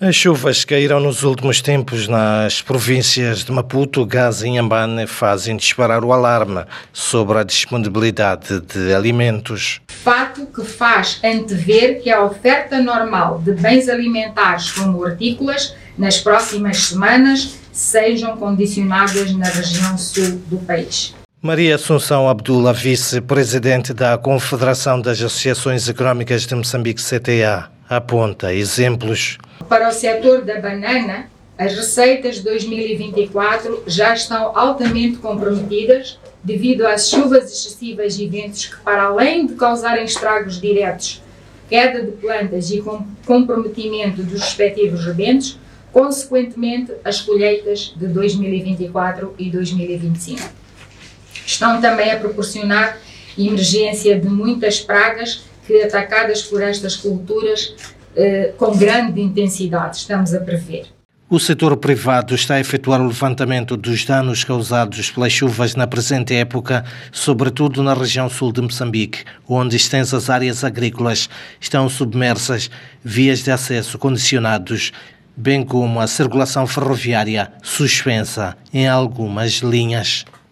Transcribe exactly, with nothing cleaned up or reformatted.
As chuvas que caíram nos últimos tempos nas províncias de Maputo, Gaza e Inhambane fazem disparar o alarme sobre a disponibilidade de alimentos. Fato que faz antever que a oferta normal de bens alimentares como hortícolas nas próximas semanas sejam condicionadas na região sul do país. Maria Assunção Abdullah, vice-presidente da Confederação das Associações Económicas de Moçambique, C T A, aponta exemplos. Para o setor da banana, as receitas de dois mil e vinte e quatro já estão altamente comprometidas devido às chuvas excessivas e ventos que, para além de causarem estragos diretos, queda de plantas e comprometimento dos respectivos rebentos, consequentemente as colheitas de dois mil e vinte e quatro e dois mil e vinte e cinco. Estão também a proporcionar emergência de muitas pragas que, atacadas por estas culturas eh, com grande intensidade, estamos a prever. O setor privado está a efetuar o levantamento dos danos causados pelas chuvas na presente época, sobretudo na região sul de Moçambique, onde extensas áreas agrícolas estão submersas, vias de acesso condicionados, bem como a circulação ferroviária suspensa em algumas linhas.